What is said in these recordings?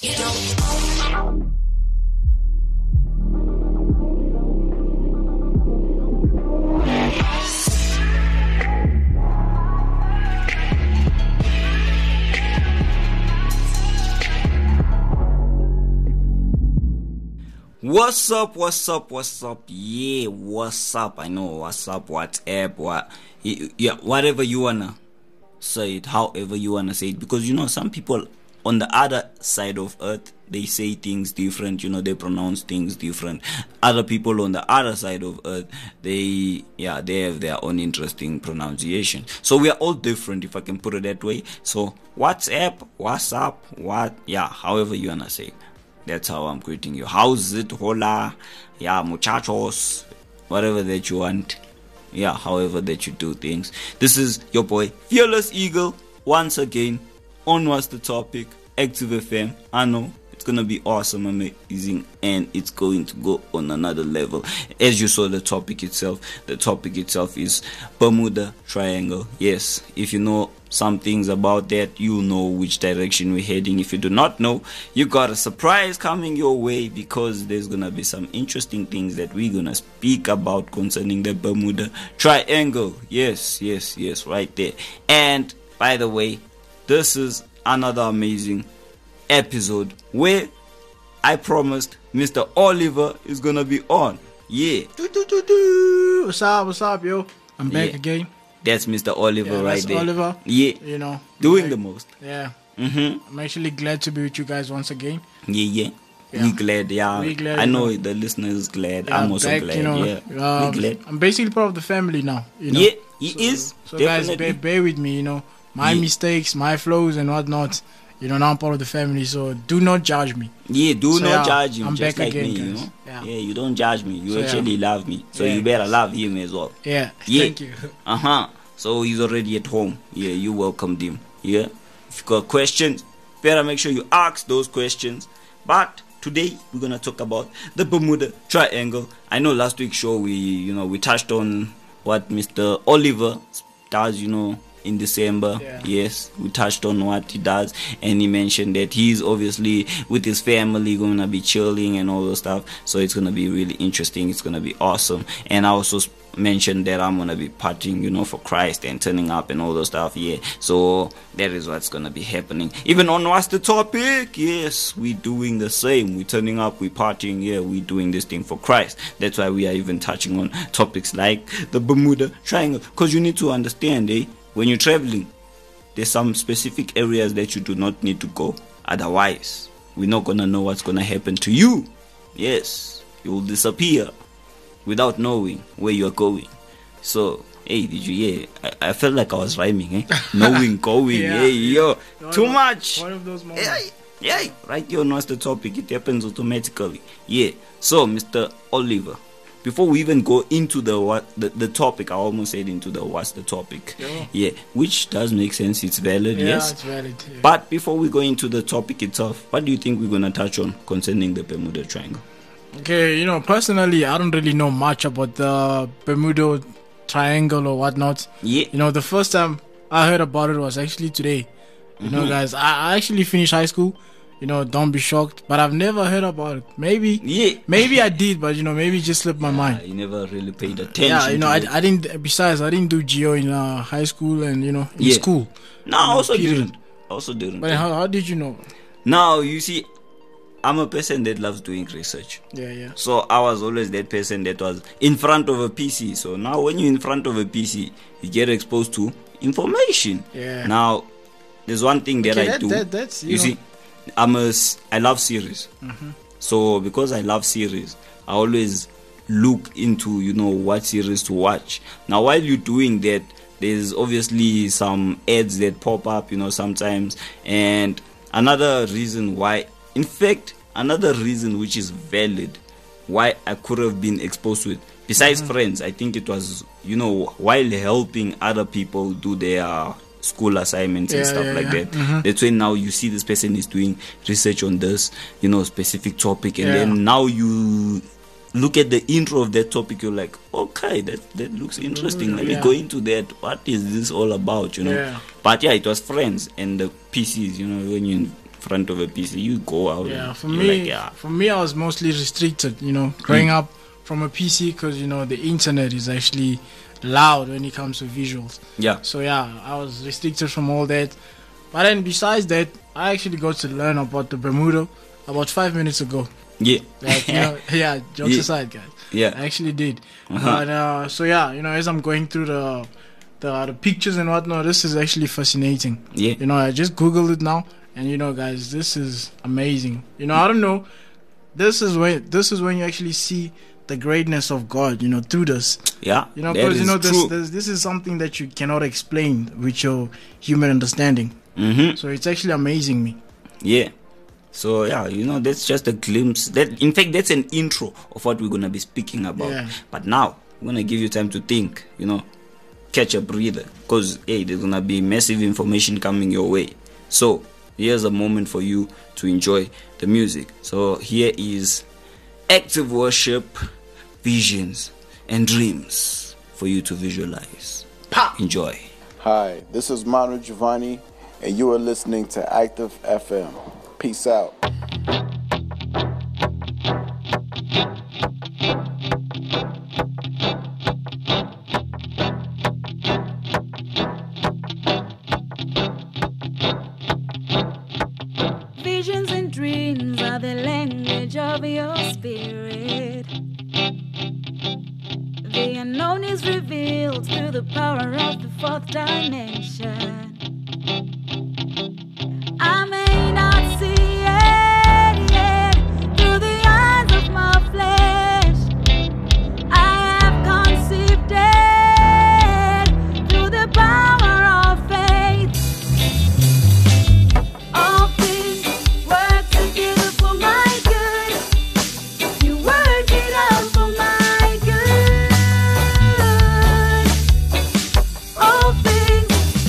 What's up? Yeah, what's up? I know what's up, WhatsApp, whatever you wanna say it, however you wanna say it, because some people on the other side of earth, they say things different, they pronounce things different. Other people on the other side of earth, they have their own interesting pronunciation. So we are all different, if I can put it that way. So WhatsApp, what's up, however you wanna say it. That's how I'm greeting you. How's it? Hola. Yeah, muchachos. Whatever that you want. Yeah, however that you do things. This is your boy, Fearless Eagle. Once again, on What's the Topic? Active FM. I know it's going to be awesome, amazing, and it's going to go on another level. As you saw the topic itself is Bermuda Triangle. Yes, if you know some things about that, you know which direction we're heading. If you do not know, you got a surprise coming your way, because there's gonna be some interesting things that we're gonna speak about concerning the Bermuda Triangle. Yes, right there. And by the way, this is another amazing episode where I promised Mr. Oliver is gonna be on. Yeah. What's up, yo? I'm back again. That's Mr. Oliver right there. Oliver. Yeah. Doing the most. Yeah. I'm actually glad to be with you guys once again. Yeah. We're glad, We're glad, I know the listeners is glad. Yeah, I'm also back, glad. We're glad. I'm basically part of the family now. Yeah, he is. So definitely. guys, bear with me, my mistakes, my flaws and whatnot. Now I'm part of the family, so do not judge me. Yeah, not judge him. I'm just back like again, me, guys. Yeah, you don't judge me. You actually love me. So you better love him as well. Yeah. Thank you. So he's already at home. Yeah, you welcomed him. Yeah. If you got questions, better make sure you ask those questions. But today we're gonna talk about the Bermuda Triangle. I know last week's show we touched on what Mr. Oliver does, in December. Yes, we touched on what he does, and he mentioned that he's obviously with his family gonna be chilling and all those stuff. So it's gonna be really interesting. It's gonna be awesome. And I also mentioned that I'm gonna be partying, for Christ and turning up and all those stuff. Yeah, so that is what's gonna be happening. Even on What's the Topic? Yes, we're doing the same. We're turning up, we're partying. Yeah, we're doing this thing for Christ. That's why we are even touching on topics like the Bermuda Triangle, because you need to understand, when you're traveling, there's some specific areas that you do not need to go. Otherwise, we're not gonna know what's gonna happen to you. Yes, you will disappear without knowing where you're going. So, did you hear? I felt like I was rhyming, knowing, going, too much. One of those moments. Right here on What's the Topic, it happens automatically. Yeah. So, Mr. Oliver, before we even go into the topic, I almost said into the What's the Topic. Yeah, which does make sense. It's valid, yes. It's valid. Yeah. But before we go into the topic itself, what do you think we're going to touch on concerning the Bermuda Triangle? Okay, personally, I don't really know much about the Bermuda Triangle or whatnot. Yeah. The first time I heard about it was actually today. Guys, I actually finished high school. Don't be shocked, but I've never heard about it. Maybe I did, but maybe it just slipped my mind. You never really paid attention. Yeah, I didn't. Besides, I didn't do geo in high school and in school. No, I also didn't. But how did you know? Now you see, I'm a person that loves doing research. Yeah. So I was always that person that was in front of a PC. So now when you're in front of a PC, you get exposed to information. Yeah. Now, there's one thing that I do. That's you see, I love series. So because I love series, I always look into what series to watch. Now while you're doing that, there's obviously some ads that pop up sometimes, and another reason which is valid why I could have been exposed to it, besides friends, I think it was while helping other people do their school assignments and stuff like that. That's when now you see this person is doing research on this specific topic, and then now you look at the intro of that topic, you're like, okay, that looks interesting. Let me go into that. What is this all about? But it was friends and the PCs. When you're in front of a PC. You go out. Yeah, for me, I was mostly restricted. Growing up from a PC, because the internet is actually loud when it comes to visuals. Yeah. So I was restricted from all that. But then besides that, I actually got to learn about the Bermuda about 5 minutes ago. Yeah. Jokes aside, guys. Yeah. I actually did. But as I'm going through the pictures and whatnot, this is actually fascinating. Yeah. I just Googled it now, and guys, this is amazing. I don't know. This is when you actually see the greatness of God, through this. Yeah. Because this is something that you cannot explain with your human understanding. Mm-hmm. So it's actually amazing me. Yeah. So that's just a glimpse. In fact, that's an intro of what we're gonna be speaking about. Yeah. But now we're gonna give you time to think. Catch a breather, because there's gonna be massive information coming your way. So here's a moment for you to enjoy the music. So here is Active Worship, Visions and Dreams for you to visualize. Enjoy. Hi, this is Manu Giovanni, and you are listening to Active FM. Peace out. Visions and dreams are the language of your spirit. The unknown is revealed through the power of the fourth dimension. I may not see it yet through the eyes of my flesh. I have conceived it through the power of faith. All things work together for my good. You work it out for my good. All things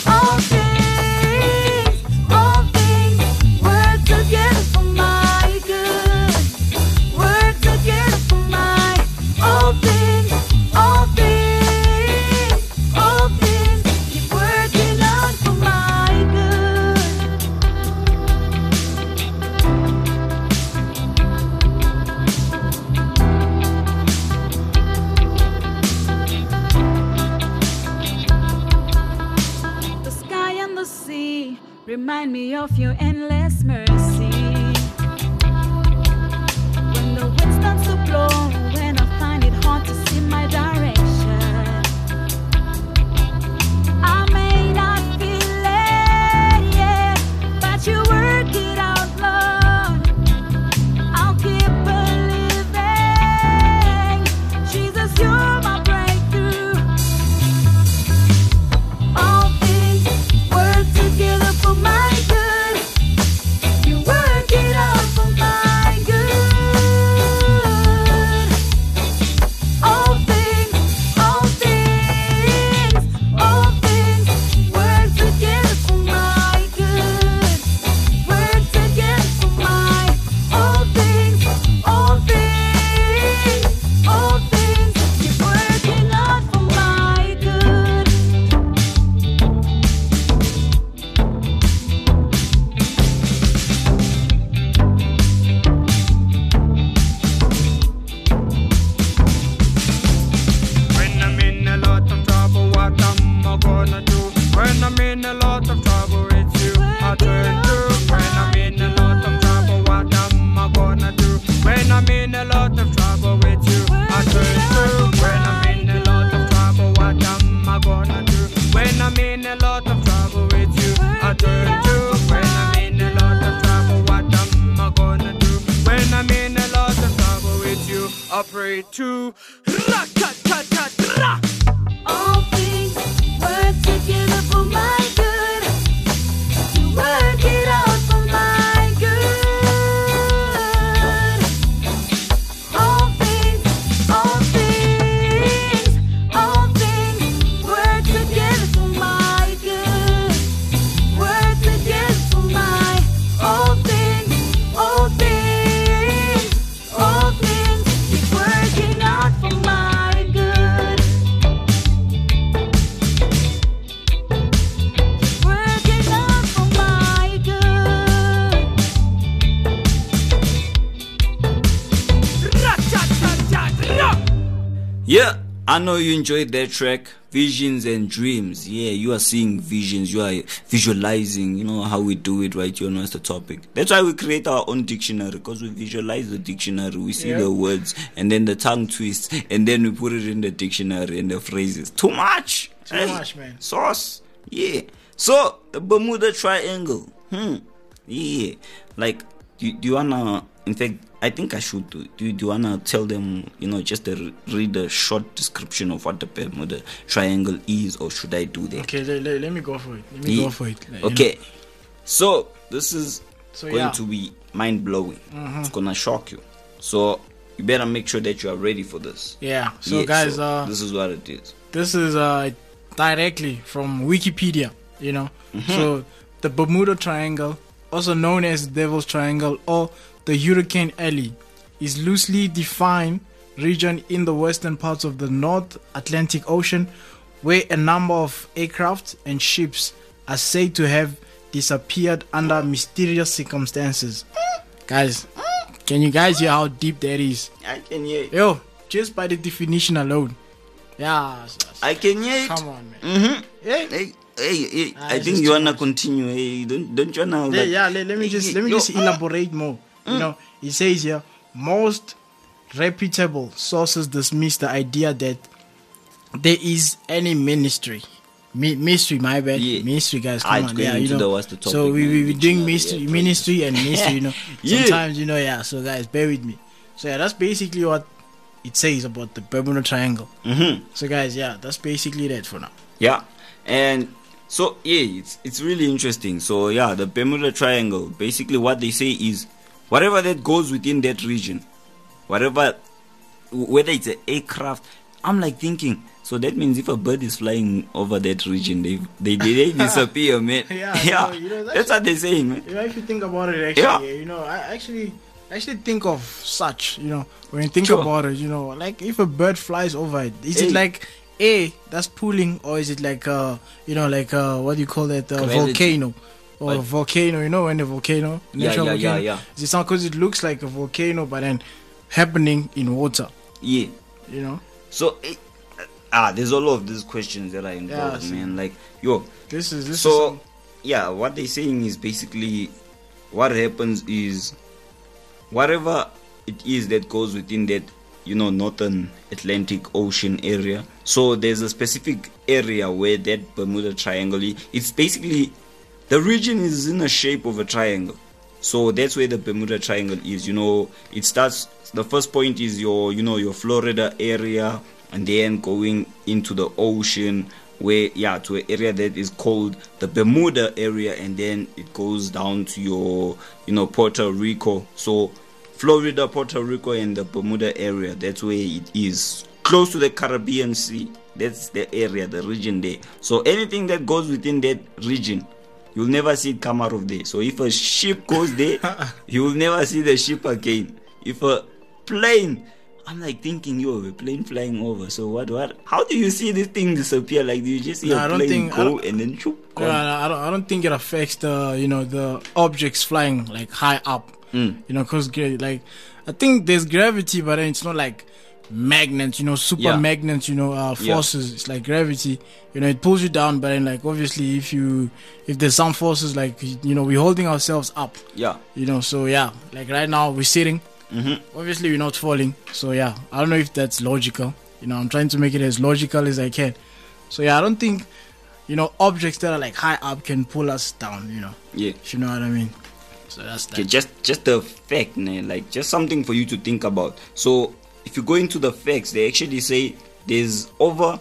work together for my good. Work together for my all things keep working out for my good. The sky and the sea remind me of your endless mercy. When the wind starts to blow, when I find it hard to see my direction, I may not feel it yet, but you work it out, Lord. I'll keep believing. Jesus, you're my breakthrough. All things work together for my good. You work it out for my good. All things work together for my good. Work together for my all things keep working out for my good. When I'm in a lot of trouble, what am I gonna do? When I'm in a lot of trouble, it's you I turn to. When I'm in a lot of trouble, what am I gonna do? When I'm in a lot of trouble, it's you I turn to. When I'm in a lot of trouble, what am I gonna do? When I'm in a lot of trouble, it's you I turn to. When I'm in a lot of trouble, what am I gonna do? When I'm in a lot of trouble, it's you I pray to. Ra-ta-ta-ta-ra. All things work together for my good. You work it out for my good. All things work together for my good. Work together for my all things keep working out for my good. Yeah, I know you enjoyed that track, Visions and Dreams. Yeah, you are seeing visions, you are visualizing, you know how we do it right here on What's the Topic. That's why we create our own dictionary, because we visualize the dictionary, we see the words, and then the tongue twists, and then we put it in the dictionary and the phrases. Too much! Too much, man. Sauce. Yeah. So, the Bermuda Triangle. Yeah. Like, do you wanna, in fact, I think I should do you wanna tell them, you know, just read a short description of what the Bermuda Triangle is, or should I do that? Okay, let me go for it. Go for it. Like, okay. So, this is going yeah. to be mind-blowing. It's gonna shock you. So, you better make sure that you are ready for this. Yeah. So, guys, this is what it is. This is directly from Wikipedia, you know. So, the Bermuda Triangle, also known as Devil's Triangle or the Hurricane Alley, is loosely defined region in the western parts of the North Atlantic Ocean where a number of aircraft and ships are said to have disappeared under mysterious circumstances. Guys, can you guys hear how deep that is? I can hear it. Yo, just by the definition alone. Yeah. I can hear it. Come on, man. Hey, I think you wanna continue. Hey, don't you wanna? Like, let me just elaborate more. You know, it says here, most reputable sources dismiss the idea that there is any mystery, my bad. Mystery, guys, come on. Yeah, you know. So we doing ministry and mystery, you know. Sometimes, you know, so guys, bear with me. So that's basically what it says about the Bermuda Triangle. So guys, that's basically that for now. Yeah, and so it's really interesting. So the Bermuda Triangle, basically what they say is, whatever that goes within that region, whether it's an aircraft, I'm like thinking, so that means if a bird is flying over that region, they disappear, man. So, you know, that's what they're saying, man. You know, if you think about it, actually, you know, I actually think of such, you know, when you think about it, you know, like if a bird flies over it, is it like that's pulling, or is it like you know, like what do you call that, volcano? Or a volcano, you know, when the volcano, volcano. Is it sound, because it looks like a volcano, but then happening in water. Yeah, you know. So there's a lot of these questions that are involved, man. Like, this is so. What they're saying is basically what happens is whatever it is that goes within that, you know, Northern Atlantic Ocean area. So there's a specific area where that Bermuda Triangle is. It's basically, the region is in the shape of a triangle. So that's where the Bermuda Triangle is. You know, it starts, the first point is your Florida area, and then going into the ocean where, to an area that is called the Bermuda area, and then it goes down to your, Puerto Rico. So Florida, Puerto Rico, and the Bermuda area, that's where it is. Close to the Caribbean Sea. That's the area, the region there. So anything that goes within that region, you'll never see it come out of there. So if a ship goes there, you will never see the ship again. If a plane, I'm like thinking, a plane flying over. So what? How do you see this thing disappear? Like, do you just see a plane go and then shoop? I don't think it affects the objects flying like high up. Because like, I think there's gravity, but then it's not like magnets, super magnets, forces. It's like gravity, it pulls you down, but then like obviously if there's some forces, like, we're holding ourselves up, so like right now we're sitting, obviously we're not falling, so I don't know if that's logical, I'm trying to make it as logical as I can. So I don't think objects that are like high up can pull us down, if you know what I mean. So that's that. Okay, just the fact, like just something for you to think about. So if you go into the facts, they actually say there's over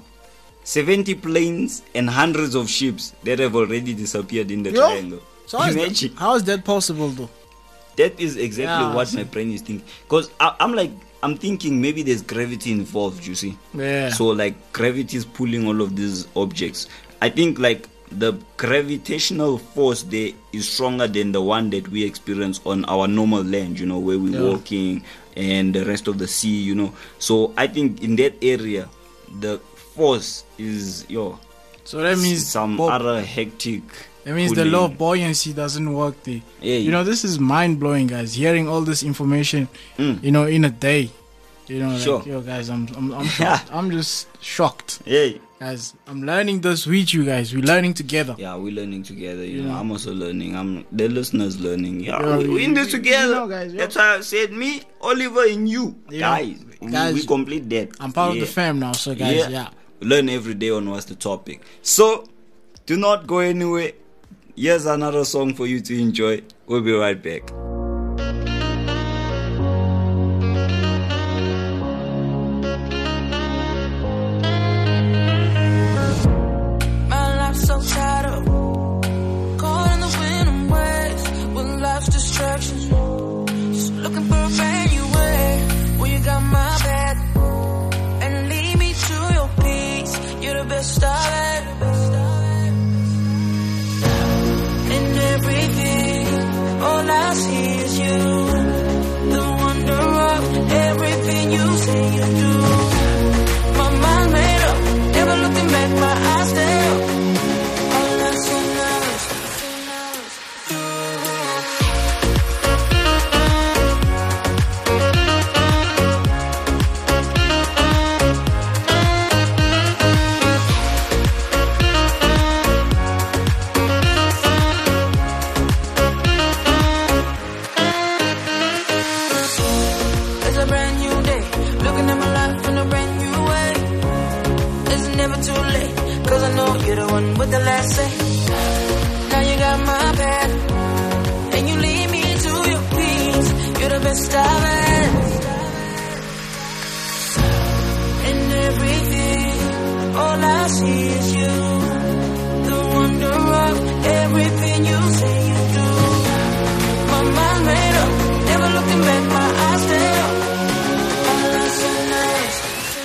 70 planes and hundreds of ships that have already disappeared in the triangle. So how is that possible though? That is exactly what my brain is thinking. Because I'm thinking maybe there's gravity involved, you see. Yeah. So like gravity is pulling all of these objects. I think like the gravitational force there is stronger than the one that we experience on our normal land, where we're walking and the rest of the sea, So I think in that area, the force is, so that means some other hectic. That means the law of buoyancy doesn't work there. Yeah. This is mind blowing, guys. Hearing all this information, in a day. You know, like, Sure. yo, guys, I'm shocked. I'm just shocked. Hey. Guys, I'm learning this with you guys. We're learning together. Yeah, we're learning together. You know, Yeah. I'm also learning. The listeners learning. Yeah, Yeah, we're in this you together. know, guys, yeah. That's why I said me, Oliver, and you. Yeah. Guys, we complete that. I'm part of Yeah. the fam now, so guys, yeah. We learn every day on what's the topic. So, do not go anywhere. Here's another song for you to enjoy. We'll be right back. My life's so tied up, caught in the wind and waves with life's distractions. Just looking for a brand new way. Well, you got my back and lead me to your peace. You're the best I've had. In everything, all I see is you. The wonder of everything you say you do. My mind made up, never looking back, my eyes stay up. All I'm so nervous, It's a brand new day, looking at my life in a brand new way. It's never too late, cause I know you're the one with the last say. Now you got my back, and you lead me to your peace. You're the best I've had. In everything, all I see is you. The wonder of everything you say you do. My mind made up, never looking back, my eyes stay up. All I'm so nervous.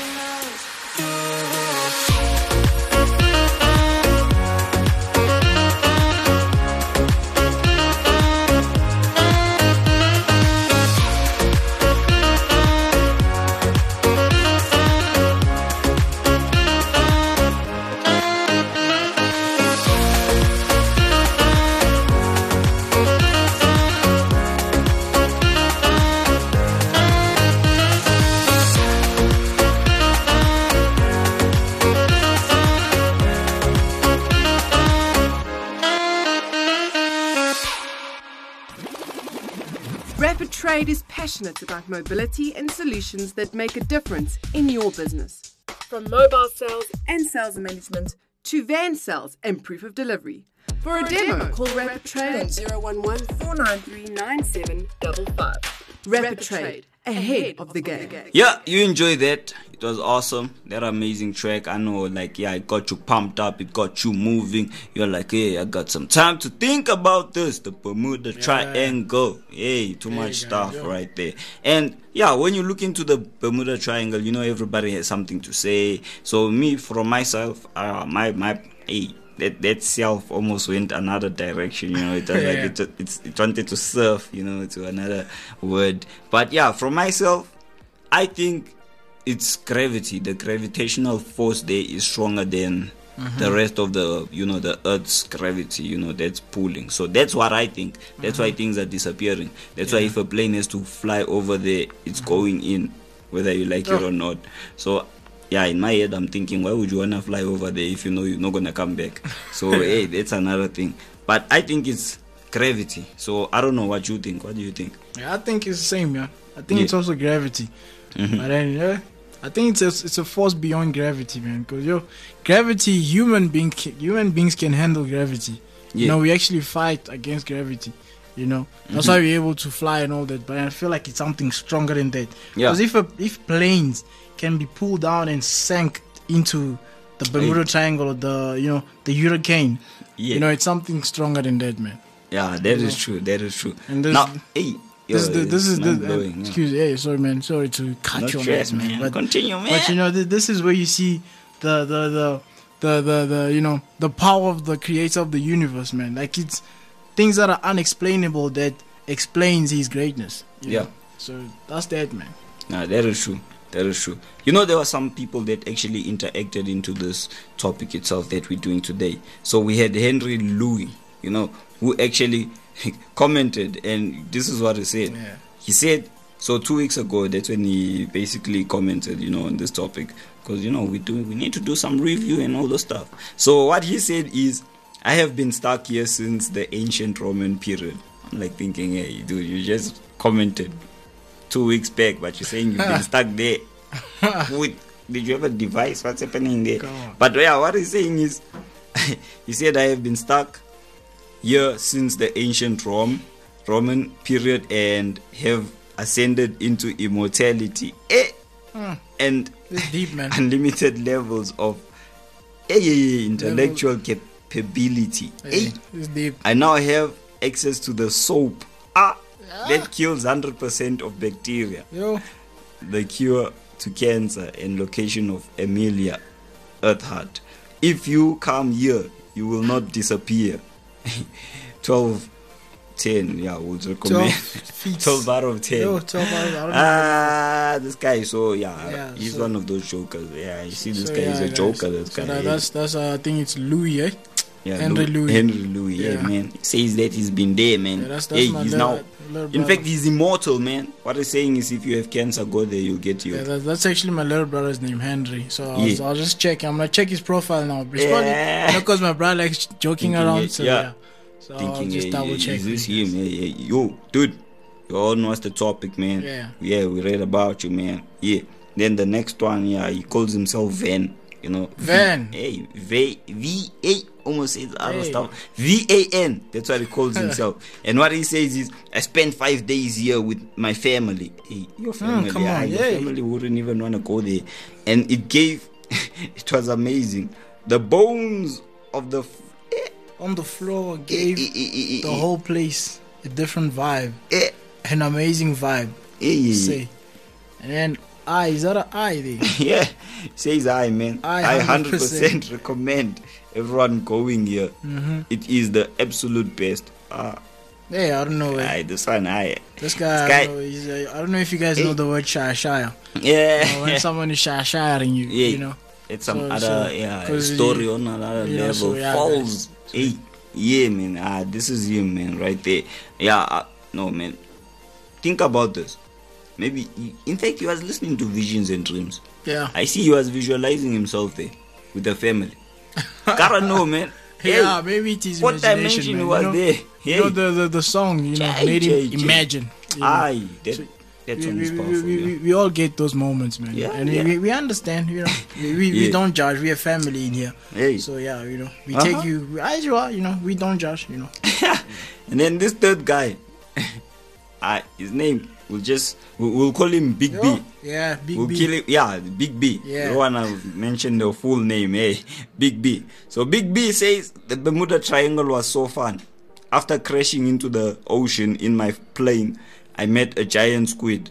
Rapid Trade is passionate about mobility and solutions that make a difference in your business. From mobile sales and sales management to van sales and proof of delivery. For a demo, call Rapid Trade on 011 493 9755. Rapid Trade, ahead of the game. Yeah, you enjoyed that. It was awesome. That amazing track. I know, like, yeah, it got you pumped up. It got you moving. You're like, hey, I got some time to think about this. The Bermuda Triangle. Hey, too much stuff right there. And yeah, when you look into the Bermuda Triangle, you know, everybody has something to say. So me, from myself, that self almost went another direction, you know. It was like it wanted to surf, you know, to another word. But yeah, from myself, I think it's gravity. The gravitational force there is stronger than the rest of the, you know, the Earth's gravity, you know, that's pulling. So that's what I think. That's why things are disappearing. That's why if a plane has to fly over there, it's going in, whether you like it or not. So yeah, in my head, I'm thinking, why would you want to fly over there if you know you're not going to come back? So, hey, that's another thing. But I think it's gravity. So, I don't know what you think. What do you think? Yeah, I think it's the same, yeah. I think it's also gravity. But then, I think it's a force beyond gravity, man. Because, gravity, human beings can handle gravity. You know, we actually fight against gravity. You know, that's why we're able to fly and all that. But I feel like it's something stronger than that. Because if planes can be pulled down and sank into the Bermuda Triangle or the hurricane, you know, it's something stronger than that, man. Yeah, that is true. That is true. And now, hey, this is excuse me, sorry, man. Sorry to cut you on that, man. But continue, man. But you know, this is where you see the you know, the power of the creator of the universe, man. Like, it's things that are unexplainable that explains his greatness. You know? So that's that, man. Nah, that is true. That is true. You know, there were some people that actually interacted into this topic itself that we're doing today. So we had Henry Louis, you know, who actually commented, and this is what he said. He said, So 2 weeks ago, that's when he basically commented, on this topic, because we need to do some review and all those stuff. So what he said is, I have been stuck here since the ancient Roman period. I'm like thinking, hey, dude, you just commented 2 weeks back, but you're saying you've been stuck there. Did you have a device? What's happening there? But yeah, what he's saying is, he said, I have been stuck here since the ancient Roman period and have ascended into immortality and It's deep, man. unlimited levels of intellectual capability. It's deep. I now have access to the soap that kills 100% of bacteria, Yo. the cure to cancer, and location of Amelia Earhart. If you come here, you will not disappear. 12/10, yeah, would recommend 12 out of 10. Yo, 12 out of 10. This guy, so he's one of those jokers. Yeah, you see, this guy is a joker. This guy. That's I think it's Louis, eh? Yeah, Henry Louis. Henry Louis, yeah, man. He says that he's been there, man. Yeah, that's hey, my he's little now. brother. In fact, he's immortal, man. What he's saying is, if you have cancer, go there, you'll get you. Yeah, that's actually my little brother's name, Henry. So I'll just check. I'm gonna check his profile now. Because my brother likes joking around. So yeah. So I'll just double check. Is this him? Yo, dude, you all know what's the topic, man. Yeah, we read about you, man. Yeah. Then the next one, he calls himself Van. Van. V-A, almost says other stuff. V-A-N, that's what he calls himself. And what he says is, I spent 5 days here with my family. Hey, your family, come on, your family wouldn't even want to go there. And it was amazing. The bones of the on the floor gave the whole place a different vibe, an amazing vibe. Say, and then is that an I there? Yeah, says I, man. I 100% recommend everyone going here. It is the absolute best. I don't know. This one, This guy, I don't know if you guys know the word shire. Yeah. When someone is shiring you, It's some other story on another level. Falls. Yeah, man. This is him, man, right there. Yeah, no, man. Think about this. Maybe, in fact, he was listening to visions and dreams. Yeah. I see he was visualizing himself there with the family. Gotta know, man. Yeah, maybe it is what dimension he was there? The song, made him imagine. That's powerful. We all get those moments, man. Yeah, and we understand, we don't judge. We have family in here. So we take you as you are, we don't judge, And then this third guy, his name, we'll call him Big B. Yeah, Big we'll B. Kill him, Big B. Yeah. You don't wanna mention the full name, Big B. So Big B says the Bermuda Triangle was so fun. After crashing into the ocean in my plane, I met a giant squid.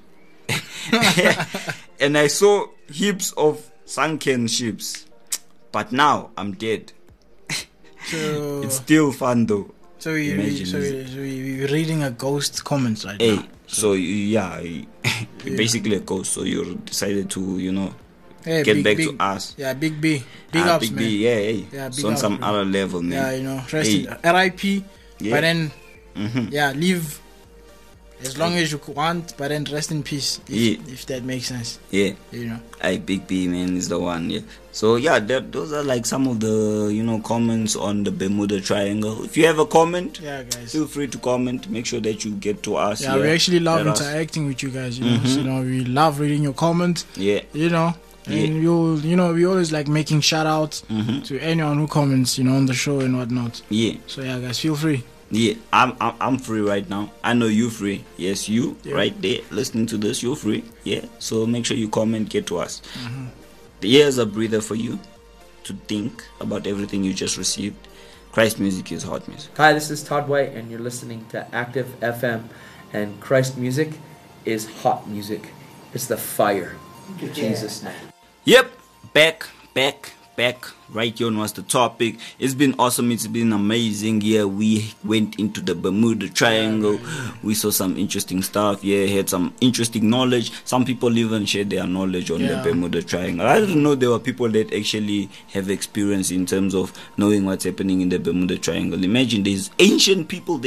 And I saw heaps of sunken ships. But now I'm dead. It's still fun though. So we're reading a ghost comments right now. So you're basically a ghost. So you decided to, get back to us. Yeah, Big B. Big ups, Big man. B, yeah. It's on some other level, man. Yeah, RIP. But then, leave as long as you want, but then rest in peace, if that makes sense. Yeah. Big B, man, is the one, yeah. So, those are like some of the, comments on the Bermuda Triangle. If you have a comment, guys, feel free to comment. Make sure that you get to us. Yeah, we actually love interacting with you guys, So, we love reading your comments. Yeah. And we always like making shout outs to anyone who comments, on the show and whatnot. Yeah. So, guys, feel free. Yeah, I'm free right now. I know you free. Yes, you right there listening to this, you're free. Yeah, so make sure you comment, get to us. Here's a breather for you to think about everything you just received. Christ Music is hot music. Hi, this is Todd White, and you're listening to Active FM. And Christ Music is hot music. It's the fire. In Jesus' name. Yep, back. Right here was the topic. It's been awesome. It's been amazing. Yeah, we went into the Bermuda Triangle. We saw some interesting stuff. Yeah, had some interesting knowledge. Some people even shared their knowledge on the Bermuda Triangle. I didn't know there were people that actually have experience in terms of knowing what's happening in the Bermuda Triangle. Imagine there's ancient people there.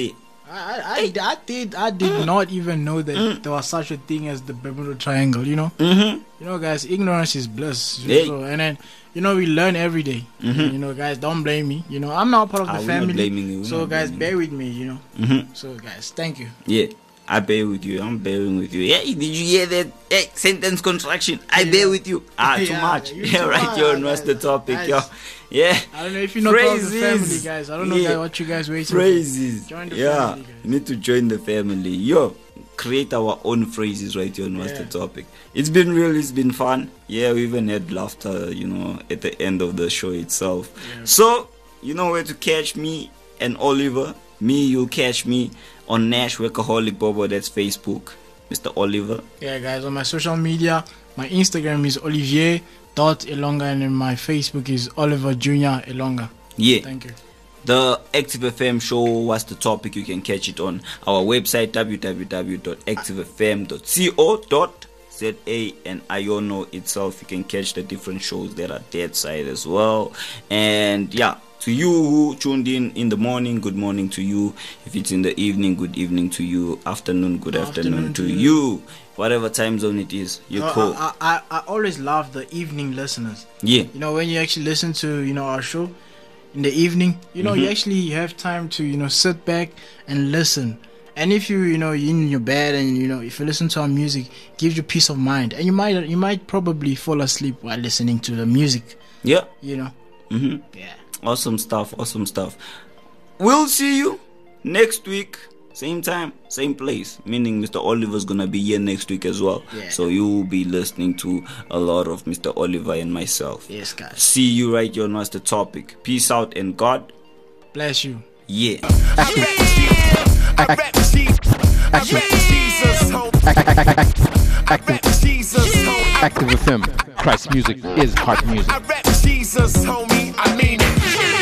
I did not even know that there was such a thing as the Bermuda Triangle. You know, guys, ignorance is bliss. Hey. So, and then we learn every day. Guys, don't blame me. I'm not part of the we're family. not blaming you. So, guys, bear with me. So, guys, thank you. Yeah. I bear with you. I'm bearing with you. Hey, did you hear that? Hey, sentence construction. I bear with you. Too much. Yeah, right. Yo, what's the topic, guys, yo? Yeah. I don't know if you know part of the family, guys. I don't know guys, what you guys waiting phrases. for. Join the family, guys. You need to join the family. Yo, create our own phrases right here on what's the topic. It's been real. It's been fun. Yeah, we even had laughter, at the end of the show itself. Yeah. So, you know where to catch me and Oliver. You'll catch me on Nash Workaholic Bobo, that's Facebook, Mr. Oliver. Yeah, guys, on my social media, my Instagram is Olivier.Elonga and then my Facebook is Oliver Jr. Elonga. Yeah. Thank you. The Active FM show, what's the topic? You can catch it on our website, www.activefm.co.za, and Iono itself. You can catch the different shows that are dead side as well. And yeah, to you who tuned in the morning, good morning to you. If it's in the evening, good evening to you. Afternoon, good afternoon to you. Whatever time zone it is, you're cool. I always love the evening listeners. Yeah. When you actually listen to, our show in the evening, you actually have time to, sit back and listen. And if you're in your bed and, if you listen to our music, it gives you peace of mind. And you might probably fall asleep while listening to the music. Yeah. Yeah. Awesome stuff. We'll see you next week, same time, same place. Meaning Mr. Oliver's gonna be here next week as well. Yeah. So you will be listening to a lot of Mr. Oliver and myself. Yes, guys. See you right here on What's the Topic. Peace out and God bless you. Yeah. Active FM. Christ music is heart music. I rap Jesus, homie. I mean it.